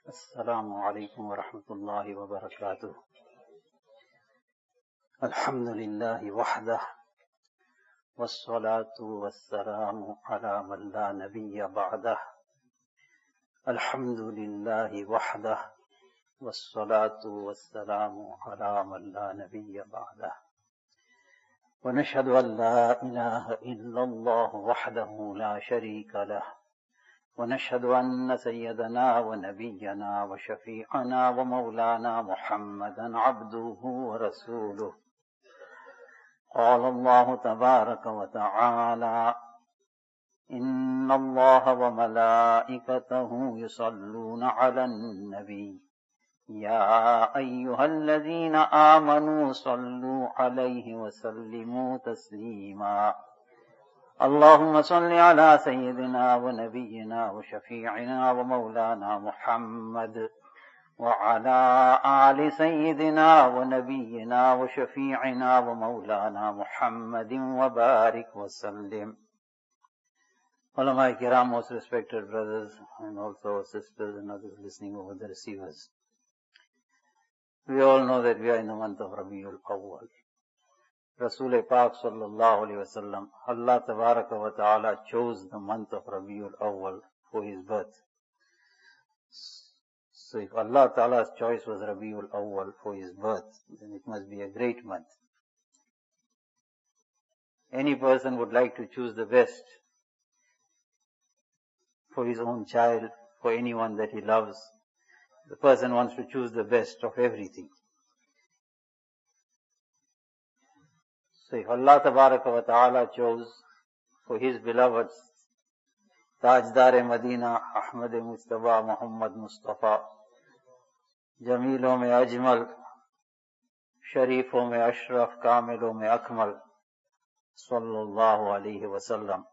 السلام عليكم ورحمة الله وبركاته. الحمد لله وحده والصلاة والسلام على من لا نبي بعده. الحمد لله وحده والصلاة والسلام على من لا نبي بعده. ونشهد أن لا إله إلا الله وحده لا شريك له، ونشهد أن سيدنا ونبينا وشفيعنا ومولانا محمدا عبده ورسوله. قال الله تبارك وتعالى: إن الله وملائكته يصلون على النبي يا أيها الذين آمنوا صلوا عليه وسلموا تسليما. اللهم صل على سيدنا ونبينا وشفيعنا ومولانا محمد وعلى آل سيدنا ونبينا وشفيعنا ومولانا محمد وبارك وسلم. Ulama Kiram, most respected brothers and also sisters and others listening over the receivers. We all know that we are in the month of Rabiul Awwal. Rasul Pak sallallahu alayhi wa sallam, Allah tabaraka wa ta'ala chose the month of Rabiul Awwal for his birth. So if Allah Ta'ala's choice was Rabiul Awwal for his birth, then it must be a great month. Any person would like to choose the best for his own child, for anyone that he loves. The person wants to choose the best of everything. So if Allah Tabaraka wa Ta'ala chose for his beloved Tajdar Madina, Ahmad Mustafa, Muhammad Mustafa, Jamilon mein Ajmal, Sharifon mein Ashraf, Kamilon mein Akmal, Sallallahu Alaihi Wasallam,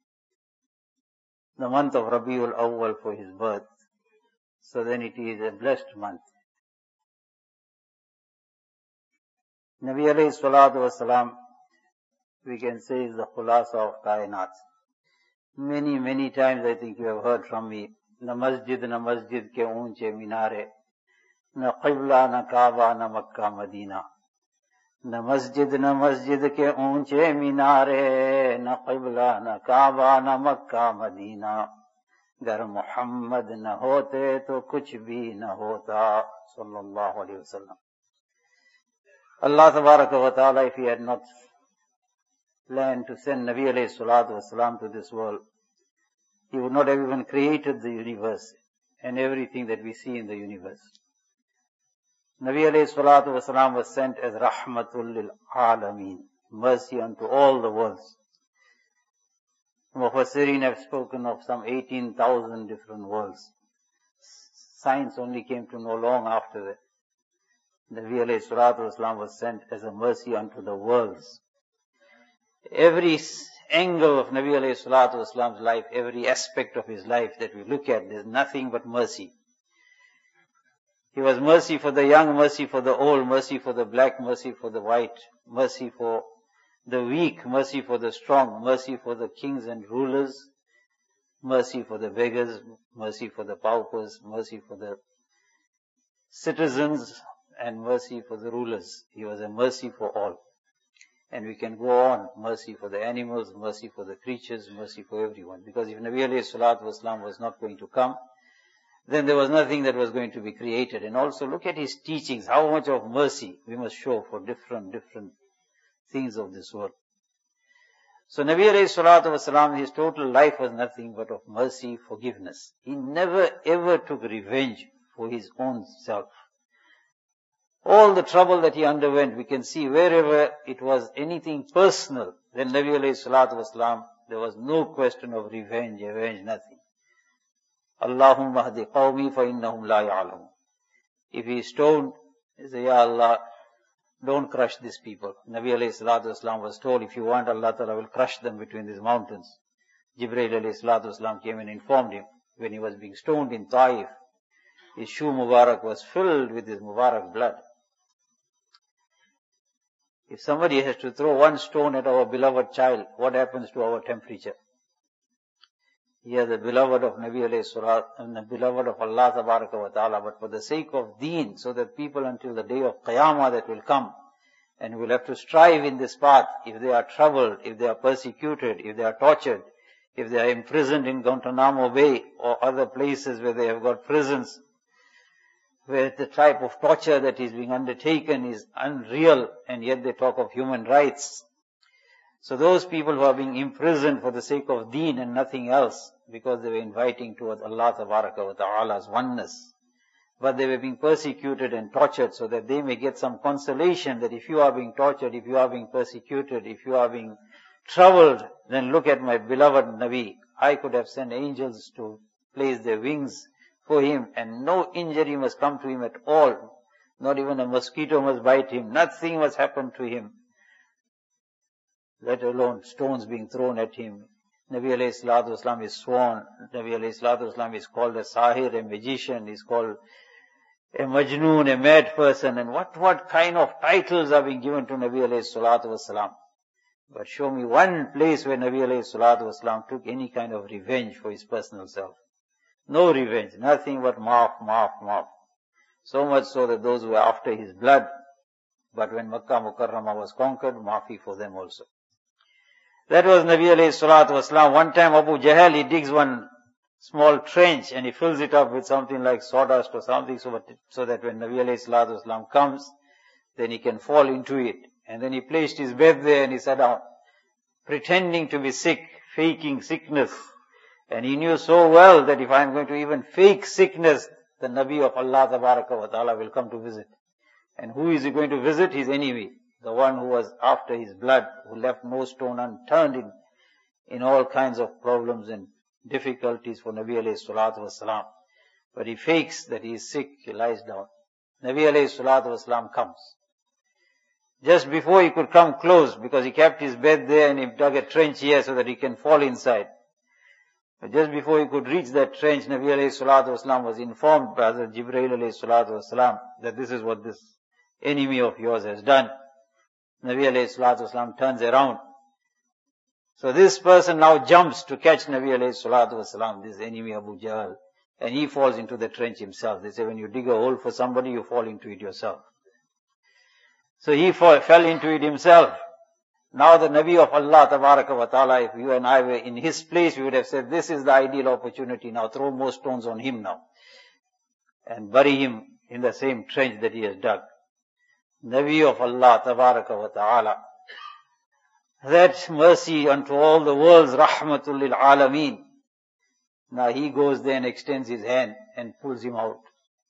the month of Rabiul Awwal for his birth, so then it is a blessed month. Nabi alayhi salatu wasalam, we can say, is the khulasa of kainat. Many times I think you have heard from me, na masjid ke unche minare, na qibla na kaaba na Makkah Madina. Na masjid ke unche minare, na qibla na kaaba na Makkah Madina. Gar Muhammad na hote to kuch bhi na hota, sallallahu alayhi wa sallam. Allah tabaraka wa ta'ala, if he had not planned to send Nabi alayhi salatu wasalam to this world, he would not have even created the universe and everything that we see in the universe. Nabi alayhi salatu wasalam was sent as rahmatul lil alameen, mercy unto all the worlds. Mufassirin have spoken of some 18,000 different worlds. Science only came to know long after that. Nabi alayhi salatu wasalam was sent as a mercy unto the worlds. Every angle of Nabi alayhi salatu wasalam's life, every aspect of his life that we look at, there's nothing but mercy. He was mercy for the young, mercy for the old, mercy for the black, mercy for the white, mercy for the weak, mercy for the strong, mercy for the kings and rulers, mercy for the beggars, mercy for the paupers, mercy for the citizens, and mercy for the rulers. He was a mercy for all. And we can go on, mercy for the animals, mercy for the creatures, mercy for everyone. Because if Nabi alayhi salatu wasalam was not going to come, then there was nothing that was going to be created. And also look at his teachings, how much of mercy we must show for different things of this world. So Nabi alayhi salatu wasalam, his total life was nothing but of mercy, forgiveness. He never ever took revenge for his own self. All the trouble that he underwent, we can see wherever it was anything personal, then Nabi alayhi salatu wasalam, there was no question of revenge, nothing. Allahumma hadi qawmi fa innahum la ya'lamun. If he is stoned, he say, Ya Allah, don't crush these people. Nabi alayhi salatu wasalam was told, if you want, Allah Ta'ala will crush them between these mountains. Jibreel alayhi salatu wasalam came and informed him when he was being stoned in Taif. His shoe Mubarak was filled with his Mubarak blood. If somebody has to throw one stone at our beloved child, what happens to our temperature? He is the beloved of Nabi alayhi salat, and the beloved of Allah tabaraka wa ta'ala, but for the sake of deen, so that people until the day of Qiyamah that will come, and will have to strive in this path, if they are troubled, if they are persecuted, if they are tortured, if they are imprisoned in Guantanamo Bay or other places where they have got prisons, where the type of torture that is being undertaken is unreal, and yet they talk of human rights. So those people who are being imprisoned for the sake of deen and nothing else, because they were inviting towards Allah tabaraka wa ta'ala's oneness, but they were being persecuted and tortured so that they may get some consolation that if you are being tortured, if you are being persecuted, if you are being troubled, then look at my beloved Nabi. I could have sent angels to place their wings for him, and no injury must come to him at all. Not even a mosquito must bite him. Nothing must happen to him, let alone stones being thrown at him. Nabi alayhi salatu wasalam is sworn. Nabi alayhi salatu wasalam is called a sahir, a magician. Is called a majnoon, a mad person. And what kind of titles are being given to Nabi alayhi salatu wasalam? But show me one place where Nabi alayhi salatu wasalam took any kind of revenge for his personal self. No revenge, nothing but maaf, maaf, maaf. So much so that those who were after his blood, but when Makkah Mukarramah was conquered, maafi for them also. That was Nabi alayhi salatu wasalam. One time Abu Jahl, he digs one small trench and he fills it up with something like sawdust or something so that when Nabi alayhi salatu wasalam comes, then he can fall into it. And then he placed his bed there and he sat down, pretending to be sick, faking sickness. And he knew so well that if I am going to even fake sickness, the Nabi of Allah tabaraka wa ta'ala will come to visit. And who is he going to visit? His enemy. The one who was after his blood, who left no stone unturned in all kinds of problems and difficulties for Nabi alayhi salatu wasalam. But he fakes that he is sick, he lies down. Nabi alayhi salatu wasalam comes. Just before he could come close, because he kept his bed there and he dug a trench here so that he can fall inside. But just before he could reach that trench, Nabi alayhi salatu wasalam was informed by Hazrat Jibreel alayhi salatu wasalam that this is what this enemy of yours has done. Nabi alayhi salatu wasalam turns around. So this person now jumps to catch Nabi alayhi salatu wasalam, this enemy Abu Jahl, and he falls into the trench himself. They say when you dig a hole for somebody, you fall into it yourself. So he fell into it himself. Now the Nabi of Allah tabaraka wa ta'ala, if you and I were in his place, we would have said, this is the ideal opportunity. Now throw more stones on him now. And bury him in the same trench that he has dug. Nabi of Allah tabaraka wa ta'ala. That mercy unto all the worlds, rahmatul lil alameen. Now he goes there and extends his hand and pulls him out.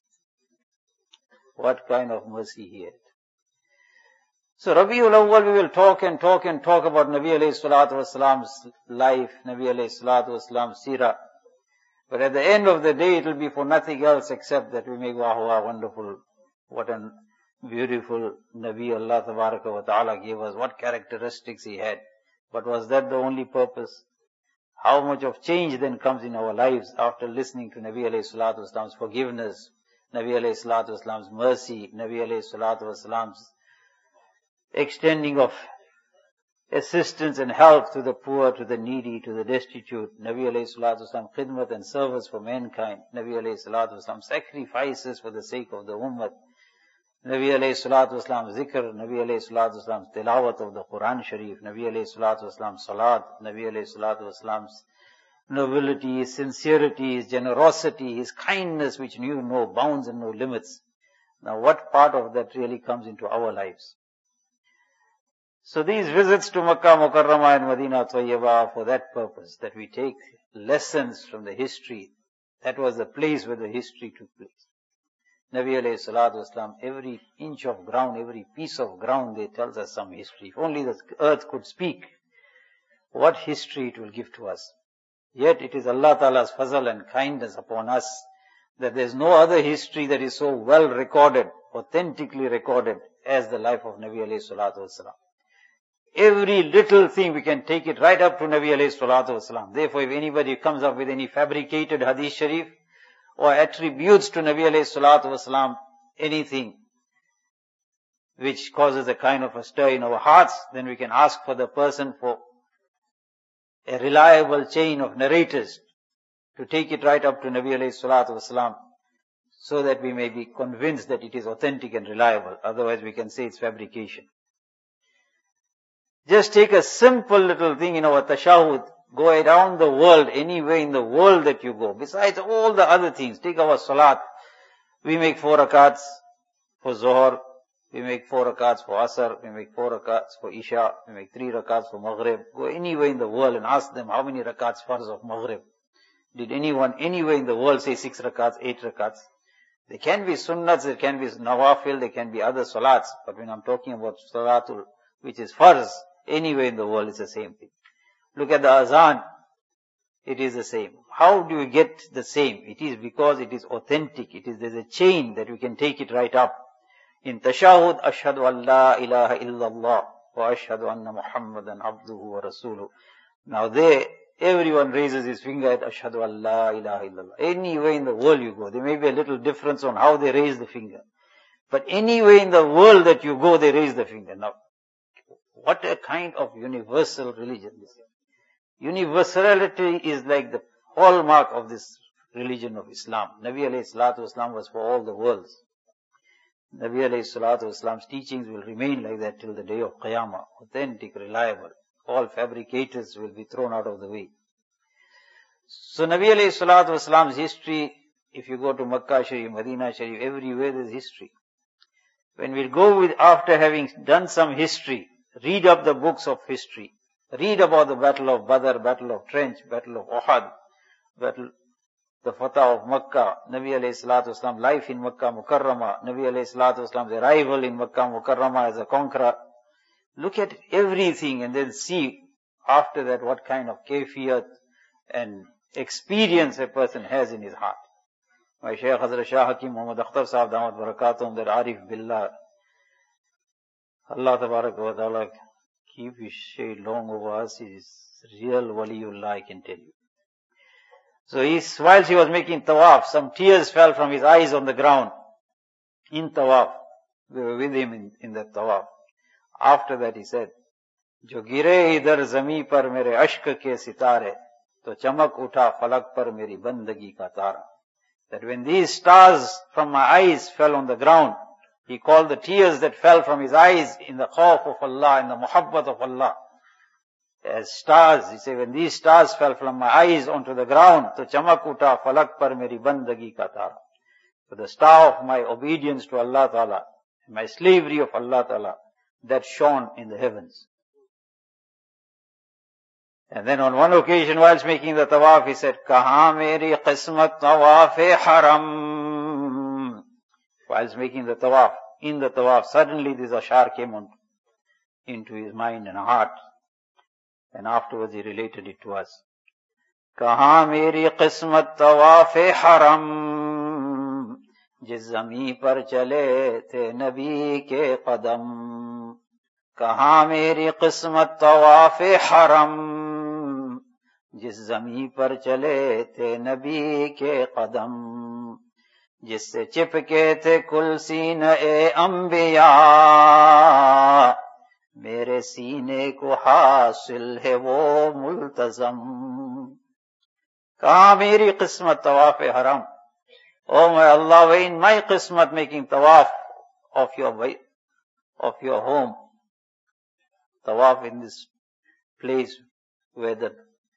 What kind of mercy he had. So Rabiul Awwal, we will talk and talk and talk about Nabi alayhi salatu wasalam's life, Nabi alayhi salatu wasalam's seerah. But at the end of the day, it will be for nothing else except that we make wow, wonderful, what a beautiful Nabi Allah tabaraka wa ta'ala gave us, what characteristics he had. But was that the only purpose? How much of change then comes in our lives after listening to Nabi alayhi salatu wasalam's forgiveness, Nabi alayhi salatu wasalam's mercy, Nabi alayhi salatu wasalam's extending of assistance and help to the poor, to the needy, to the destitute. Nabi alayhi salatu wasalam khidmat and service for mankind. Nabi alayhi salatu wasalam sacrifices for the sake of the ummah. Nabi alayhi salatu wasalam zikr. Nabi alayhi salatu wasalam tilawat of the Quran Sharif. Nabi alayhi salatu wasalam salat. Nabi alayhi salatu wasalam's nobility, his sincerity, his generosity, his kindness which knew no bounds and no limits. Now what part of that really comes into our lives? So these visits to Makkah Mukarramah and Madinah Tayyibah are for that purpose, that we take lessons from the history. That was the place where the history took place. Nabi alayhi salatu wasalam, every inch of ground, every piece of ground, they tells us some history. If only the earth could speak, what history it will give to us. Yet it is Allah Ta'ala's fazal and kindness upon us that there is no other history that is so well recorded, authentically recorded as the life of Nabi alayhi salatu wasalam. Every little thing we can take it right up to Nabi alayhi salatu wasalam. Therefore, if anybody comes up with any fabricated hadith sharif or attributes to Nabi alayhi salatu wasalam anything which causes a kind of a stir in our hearts, then we can ask for the person for a reliable chain of narrators to take it right up to Nabi alayhi salatu wasalam, so that we may be convinced that it is authentic and reliable. Otherwise we can say it's fabrication. Just take a simple little thing in our tashahud, go around the world, anywhere in the world that you go, besides all the other things. Take our salat. We make 4 rakats for Zohar, we make 4 rakats for Asr, we make 4 rakats for Isha, we make 3 rakats for Maghrib. Go anywhere in the world and ask them how many rakats farz of Maghrib. Did anyone anywhere in the world say 6 rakats, 8 rakats? There can be sunnats, there can be nawafil, there can be other salats, but when I'm talking about salatul, which is farz, anywhere in the world it's the same thing. Look at the azan, it is the same. How do you get the same? It is because it is authentic. There's a chain that we can take it right up. In tashahud, ashhadu an la ilaha illallah wa ashhadu anna Muhammadan abduhu wa rasuluh. Now there, everyone raises his finger at ashhadu an la ilaha illallah. Anywhere in the world you go, there may be a little difference on how they raise the finger. But anywhere in the world that you go, they raise the finger. Now, what a kind of universal religion this is. Universality is like the hallmark of this religion of Islam. Nabi alayhi salatu wasalam was for all the worlds. Nabi alayhi salatu wasalam's teachings will remain like that till the day of Qiyamah. Authentic, reliable. All fabricators will be thrown out of the way. So Nabi alayhi salatu wasalam's history, if you go to Makkah Sharif, Medina Sharif, everywhere there's history. When we go with, after having done some history, read up the books of history. Read about the Battle of Badr, Battle of Trench, Battle of Uhud, the Fatah of Makkah, Nabi alayhi salatu wasalam, life in Makkah Mukarramah, Nabi alayhi salatu wasalam's arrival in Makkah Mukarramah as a conqueror. Look at everything and then see after that what kind of kayfiyat and experience a person has in his heart. My Shaykh Hazrat Shah Hakim Muhammad Akhtar Sahab Damat Barakatum, that Arif Billah, Allah Tabarak wa Ta'ala keep his shade long over us, he is real waliullah, I can tell you. So whilst he was making tawaf, some tears fell from his eyes on the ground. In tawaf. We were with him in that tawaf. After that he said, Jo gire idhar zami par mere ashk ke sitare, to chamak utha falak par meri bandagi ka tara. That when these stars from my eyes fell on the ground, he called the tears that fell from his eyes in the khawf of Allah, in the muhabbat of Allah, as stars. He said, when these stars fell from my eyes onto the ground, to chamak utha falak par meri bandagi ka tara. So the star of my obedience to Allah Ta'ala, my slavery of Allah Ta'ala, that shone in the heavens. And then on one occasion, whilst making the tawaf, he said, Kaha meri qismat tawaf-e haram. Whilst making the tawaf, in the tawaf, suddenly this ashar came on into his mind and heart. And afterwards he related it to us. Kaha meri qismat tawaf-e haram, jis zami par chale the nabi ke qadam. Kaha meri qismat tawaf-e haram, jis zami par chale the nabi ke qadam. जिससे चिपके थे कुल सीने अंबिया, मेरे सीने को हासिल है वो मुल्तज़म. कहा मेरी किस्मत तवाफ हराम. Oh my Allah, we're in my qismat making tawaf of your home. Tawaf in this place where the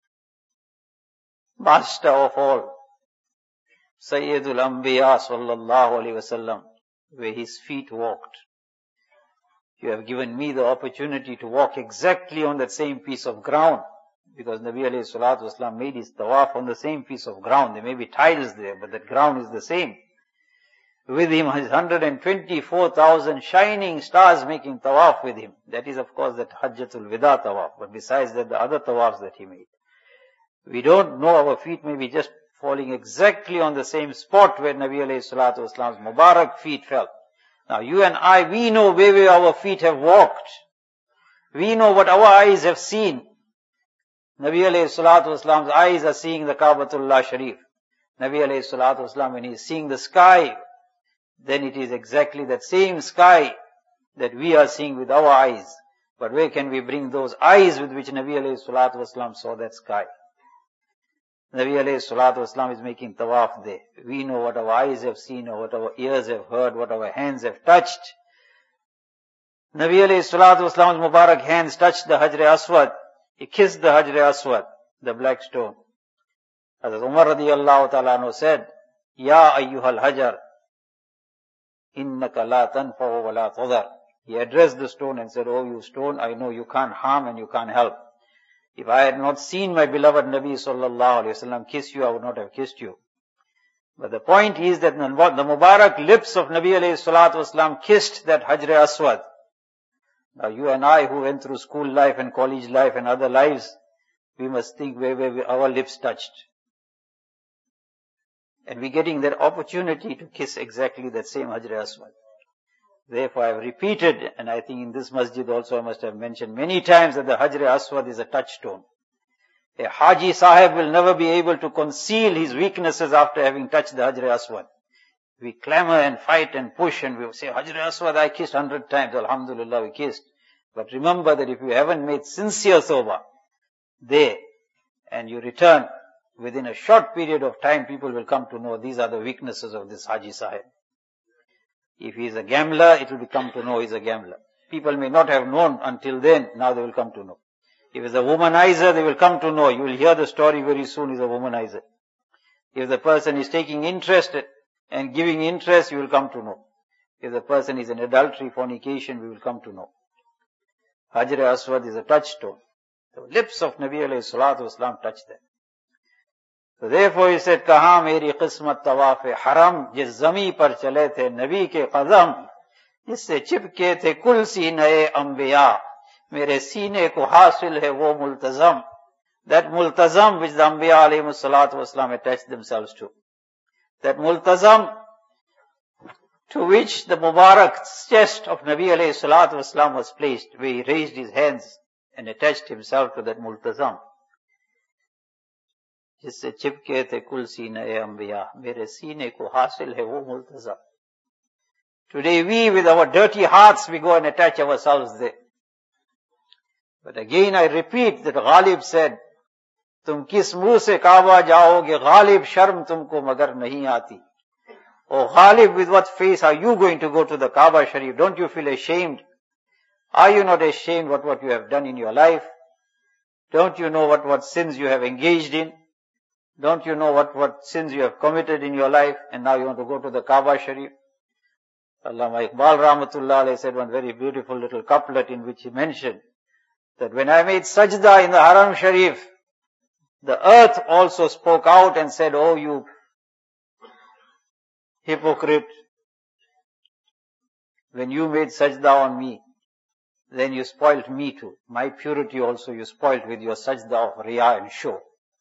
master of all, Sayyidul Anbiya sallallahu alayhi wasallam, where his feet walked. You have given me the opportunity to walk exactly on that same piece of ground, because Nabi alayhi salatu wasallam made his tawaf on the same piece of ground. There may be tiles there, but that ground is the same. With him, his 124,000 shining stars making tawaf with him. That is, of course, that Hajjatul Wida tawaf. But besides that, the other tawafs that he made. We don't know, our feet may be just falling exactly on the same spot where Nabi alayhi salatu wasalam's Mubarak feet fell. Now you and I, we know where our feet have walked. We know what our eyes have seen. Nabi alayhi salatu wasalam's eyes are seeing the Kaabatullah Sharif. Nabi alayhi salatu wasalam, when he is seeing the sky, then it is exactly that same sky that we are seeing with our eyes. But where can we bring those eyes with which Nabi alayhi salatu wasalam saw that sky? Nabi alayhi salatu wasalam is making tawaf there. We know what our eyes have seen, or what our ears have heard, what our hands have touched. Nabi alayhi salatu wasalam's Mubarak hands touched the Hajr Aswad. He kissed the Hajr Aswad, the black stone. Hazrat Umar radiyallahu ta'ala anhu said, Ya ayyuhal hajar, innaka la tanfa'u wa la tudar. He addressed the stone and said, oh you stone, I know you can't harm and you can't help. If I had not seen my beloved Nabi sallallahu alayhi wasallam kiss you, I would not have kissed you. But the point is that the Mubarak lips of Nabi alayhi salatu wasallam kissed that Hajr Aswad. Now you and I who went through school life and college life and other lives, we must think where our lips touched. And we're getting that opportunity to kiss exactly that same Hajr Aswad. Therefore I have repeated, and I think in this masjid also I must have mentioned many times that the Hajr Aswad is a touchstone. A Haji Sahib will never be able to conceal his weaknesses after having touched the Hajr Aswad. We clamor and fight and push and we say, Hajr Aswad I kissed 100 times, alhamdulillah we kissed. But remember that if you haven't made sincere tawbah there and you return, within a short period of time people will come to know these are the weaknesses of this Haji Sahib. If he is a gambler, it will become to know he is a gambler. People may not have known until then, now they will come to know. If he is a womanizer, they will come to know. You will hear the story very soon, he is a womanizer. If the person is taking interest and giving interest, you will come to know. If the person is in adultery, fornication, we will come to know. Hajr Aswad is a touchstone. The lips of Nabi alayhi salatu wasalam touched them. So therefore he said, Kahan meri qismat tawaf haram, jis zami par chale the Nabi ke qadam, jisse chipke the kul sinae anbiya, mere sine ko hasil hai wo multazam. That multazam which the Anbiya alayhi salatu wasalam attached themselves to. That multazam to which the Mubarak chest of Nabi alayhi salatu wasalam was placed, where he raised his hands and attached himself to that multazam. जिससे चिपके थे कुल सीने अंबिया मेरे सीने को हासिल है वो मुल्तज़म. Today we with our dirty hearts we go and attach ourselves there. But again I repeat that Ghalib said, तुम किस मुंह से काबा जाओगे Ghalib शर्म तुमको मगर नहीं आती. Oh Ghalib, with what face are you going to go to the Kaaba Sharif? Don't you feel ashamed? Are you not ashamed what you have done in your life? Don't you know what sins you have engaged in? Don't you know what sins you have committed in your life, and now you want to go to the Kaaba Sharif? Allama Iqbal Rahmatullah Alayhi said one very beautiful little couplet in which he mentioned that when I made sajda in the Haram Sharif, the earth also spoke out and said, oh you hypocrite, when you made sajda on me, then you spoilt me too. My purity also you spoilt with your sajda of riya and show.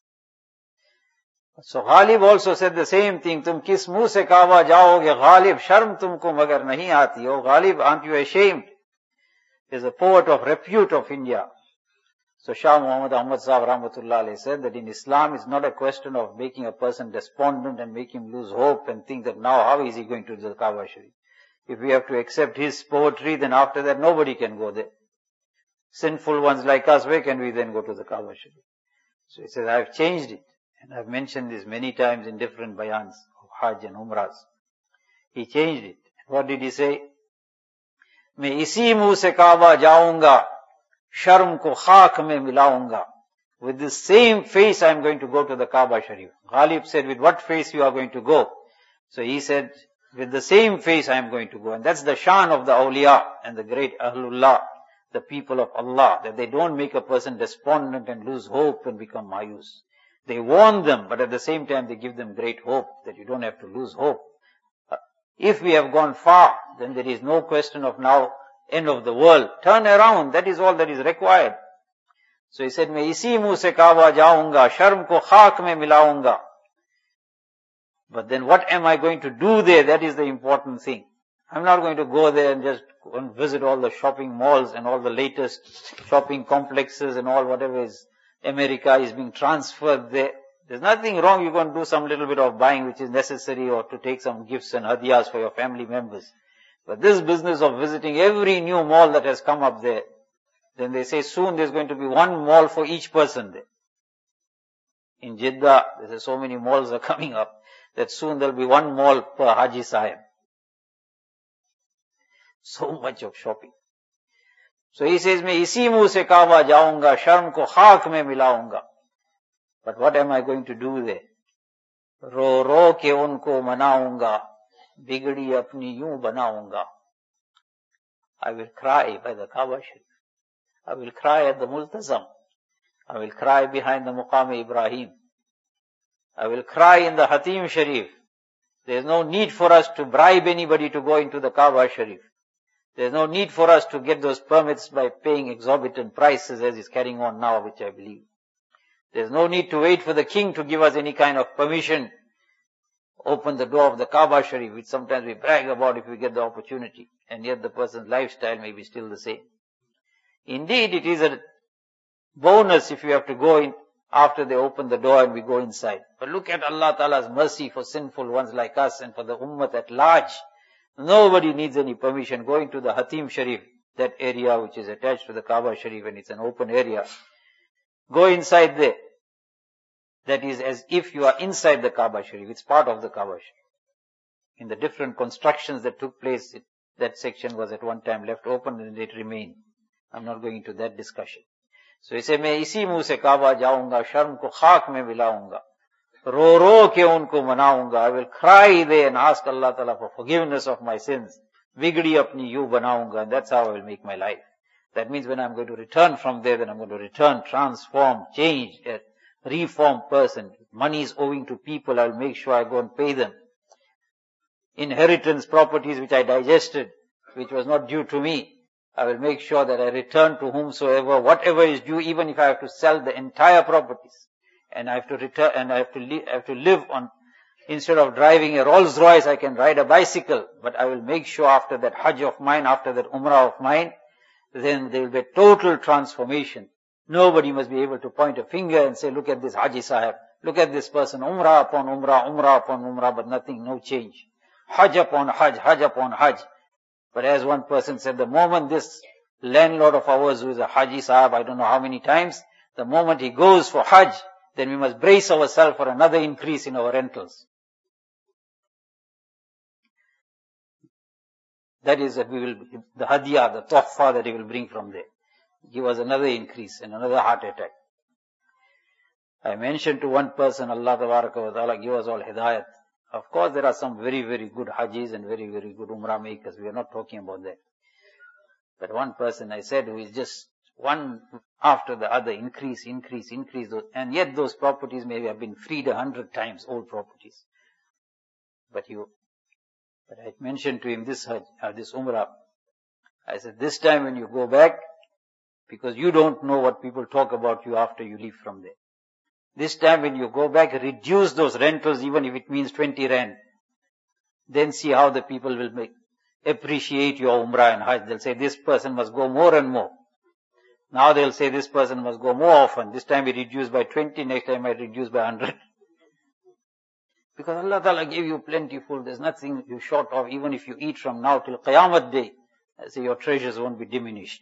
So Ghalib also said the same thing. Tum kis muh se Kaaba jaoge Ghalib, sharm tumko magar nahi aati. Oh Ghalib, aren't you ashamed? He is a poet of repute of India. So Shah Muhammad Ahmad Sahib Rahmatullah Alayhi said that in Islam it's not a question of making a person despondent and make him lose hope and think that now how is he going to the Kaaba Sharif? If we have to accept his poetry, then after that nobody can go there. Sinful ones like us, where can we then go to the Kaaba Sharif? So he says, I have changed it. And I've mentioned this many times in different bayans of Hajj and Umrahs. He changed it. What did he say? मैं इसी मुंह से काबा जाऊंगा, शर्म को खाक में मिलाऊंगा. With the same face I am going to go to the Kaaba Sharif. Ghalib said, with what face you are going to go? So he said, with the same face I am going to go. And that's the shan of the awliya and the great Ahlullah, the people of Allah, that they don't make a person despondent and lose hope and become mayus. They warn them, but at the same time they give them great hope, that you don't have to lose hope. If we have gone far, then there is no question of now end of the world. Turn around, that is all that is required. So he said, मैं इसी मुंह से काबा जाऊंगा, शर्म को खाक में मिलाऊंगा. But then what am I going to do there? That is the important thing. I'm not going to go there and just go and visit all the shopping malls and all the latest shopping complexes and all whatever is America is being transferred there. There's nothing wrong. You're going to do some little bit of buying which is necessary, or to take some gifts and hadiyas for your family members. But this business of visiting every new mall that has come up there, then they say soon there's going to be one mall for each person there. In Jeddah, there's so many malls are coming up that soon there'll be one mall per Haji Sahib. So much of shopping. So he says, मैं इसी मुंह से काबा जाऊंगा, शर्म को खाक में मिलाऊंगा. But what am I going to do there? रो रो के उनको मनाऊंगा, बिगड़ी अपनी यूं बनाऊंगा. I will cry by the Kaaba Sharif. I will cry at the Multazam. I will cry behind the Muqam Ibrahim. I will cry in the Hatim Sharif. There is no need for us to bribe anybody to go into the Kaaba Sharif. There is no need for us to get those permits by paying exorbitant prices as is carrying on now, which I believe. There is no need to wait for the king to give us any kind of permission. Open the door of the Kaaba Sharif, which sometimes we brag about if we get the opportunity. And yet the person's lifestyle may be still the same. Indeed, it is a bonus if you have to go in after they open the door and we go inside. But look at Allah Ta'ala's mercy for sinful ones like us and for the ummah at large. Nobody needs any permission. Go into the Hatim Sharif, that area which is attached to the Kaaba Sharif, and it's an open area. Go inside there. That is as if you are inside the Kaaba Sharif. It's part of the Kaaba Sharif. In the different constructions that took place, that section was at one time left open and it remained. I'm not going into that discussion. So he said, मैं इसी मुंह से काबा जाऊंगा, शर्म को खाक में मिलाऊंगा, रो रो के उनको मनाऊंगा. I will cry there and ask Allah Ta'ala for forgiveness of my sins. बिगड़ी अपनी यूं बनाऊंगा, and that's how I will make my life. That means when I'm going to return from there, then I'm going to return, transform, change, a reformed person. Money is owing to people, I'll make sure I go and pay them. Inheritance properties which I digested, which was not due to me, I will make sure that I return to whomsoever, whatever is due, even if I have to sell the entire properties. And I have to return, and I have to live on, instead of driving a Rolls Royce, I can ride a bicycle. But I will make sure after that Hajj of mine, after that Umrah of mine, then there will be a total transformation. Nobody must be able to point a finger and say, look at this Haji Sahib, look at this person, Umrah upon Umrah, Umrah upon Umrah, but nothing, no change. Hajj upon Hajj, Hajj upon Hajj. But as one person said, the moment this landlord of ours who is a Haji Sahib, I don't know how many times, the moment he goes for Hajj, then we must brace ourselves for another increase in our rentals. That is that we will, the hadiyah, the tuhfa that he will bring from there. Give us another increase and another heart attack. I mentioned to one person, Allah Tabaraka wa Ta'ala give us all hidayat. Of course, there are some very, very good Hajis and very, very good Umrah makers. We are not talking about that. But one person I said who is just one after the other, increase, and yet those properties may have been freed 100 times, old properties. But I mentioned to him this Umrah. I said, this time when you go back, because you don't know what people talk about you after you leave from there. This time when you go back, reduce those rentals even if it means 20 rand. Then see how the people will appreciate your Umrah and Hajj. They'll say this person must go more and more. Now they'll say this person must go more often. This time we reduce by 20, next time I reduce by 100. Because Allah Ta'ala gave you plentiful, there's nothing you short of, even if you eat from now till Qiyamah Day. I say your treasures won't be diminished.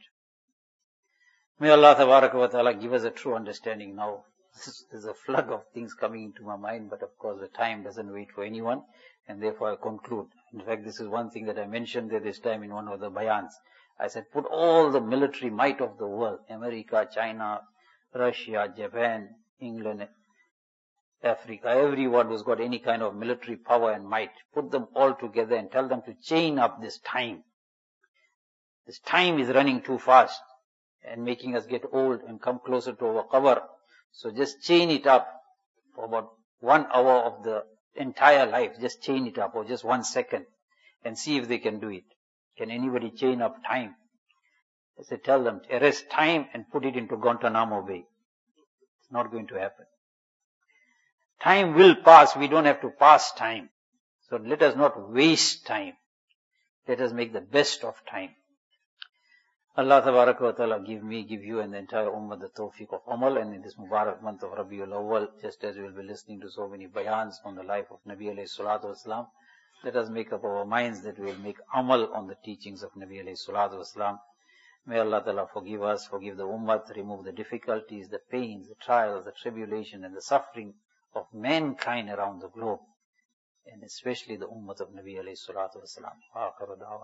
May Allah Ta'ala give us a true understanding now. There's a flood of things coming into my mind, but of course the time doesn't wait for anyone, and therefore I conclude. In fact, this is one thing that I mentioned there this time in one of the bayans. I said, put all the military might of the world, America, China, Russia, Japan, England, Africa, everyone who's got any kind of military power and might, put them all together and tell them to chain up this time. This time is running too fast and making us get old and come closer to our qabr. So just chain it up for about 1 hour of the entire life. Just chain it up, or just 1 second, and see if they can do it. Can anybody chain up time? I said, tell them, arrest time and put it into Guantanamo Bay. It's not going to happen. Time will pass. We don't have to pass time. So let us not waste time. Let us make the best of time. Allah Tabaraka wa Ta'ala give me, give you and the entire Ummah the tawfiq of amal, and in this Mubarak month of Rabiul Awwal, just as we will be listening to so many bayans on the life of Nabi alayhi salatu wasalam, let us make up our minds that we will make amal on the teachings of Nabi alayhi salatu wasalam. May Allah Ta'ala forgive us, forgive the ummah, remove the difficulties, the pains, the trials, the tribulation and the suffering of mankind around the globe, and especially the ummah of Nabi alayhi salatu wasalam.